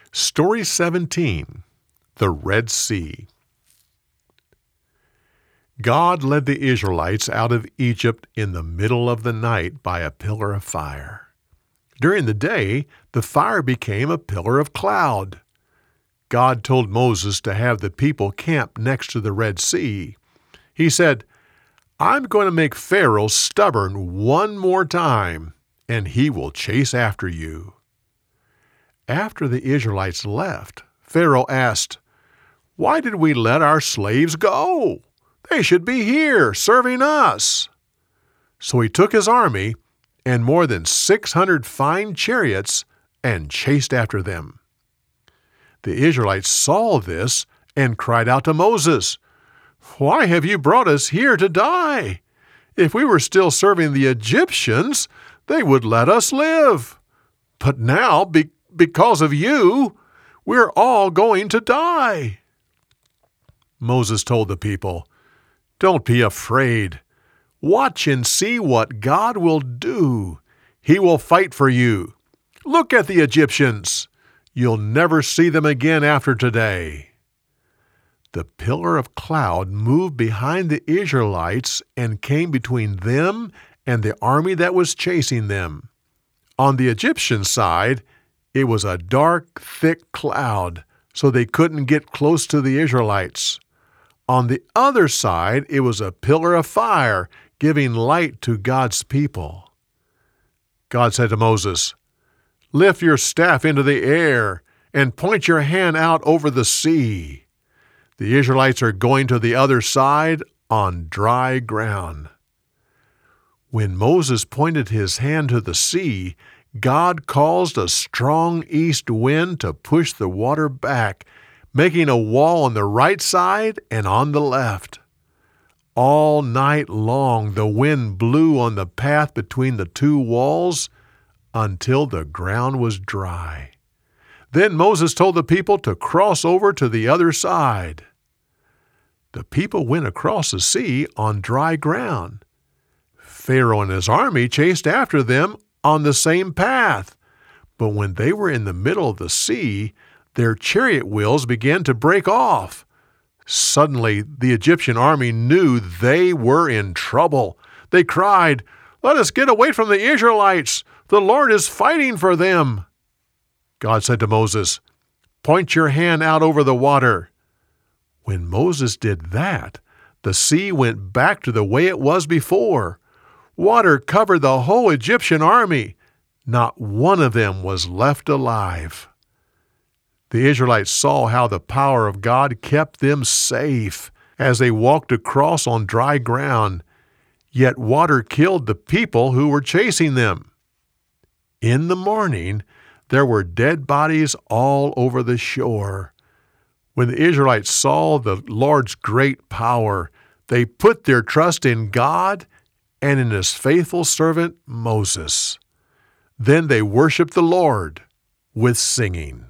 Story 17, The Red Sea. God led the Israelites out of Egypt in the middle of the night by a pillar of fire. During the day, the fire became a pillar of cloud. God told Moses to have the people camp next to the Red Sea. He said, "I'm going to make Pharaoh stubborn one more time, and he will chase after you." After the Israelites left, Pharaoh asked, "Why did we let our slaves go? They should be here serving us." So he took his army and more than 600 fine chariots and chased after them. The Israelites saw this and cried out to Moses, "Why have you brought us here to die? If we were still serving the Egyptians, they would let us live. But now, because of you, we're all going to die." Moses told the people, "Don't be afraid. Watch and see what God will do. He will fight for you. Look at the Egyptians. You'll never see them again after today." The pillar of cloud moved behind the Israelites and came between them and the army that was chasing them. On the Egyptian side, it was a dark, thick cloud, so they couldn't get close to the Israelites. On the other side, it was a pillar of fire, giving light to God's people. God said to Moses, "Lift your staff into the air and point your hand out over the sea." The Israelites are going to the other side on dry ground. When Moses pointed his hand to the sea, God caused a strong east wind to push the water back, making a wall on the right side and on the left. All night long the wind blew on the path between the two walls until the ground was dry. Then Moses told the people to cross over to the other side. The people went across the sea on dry ground. Pharaoh and his army chased after them on the same path, but when they were in the middle of the sea, their chariot wheels began to break off. Suddenly, the Egyptian army knew they were in trouble. They cried, "Let us get away from the Israelites! The Lord is fighting for them!" God said to Moses, "Point your hand out over the water." When Moses did that, the sea went back to the way it was before. Water covered the whole Egyptian army. Not one of them was left alive. The Israelites saw how the power of God kept them safe as they walked across on dry ground, yet water killed the people who were chasing them. In the morning, there were dead bodies all over the shore. When the Israelites saw the Lord's great power, they put their trust in God and in His faithful servant Moses. Then they worshiped the Lord with singing.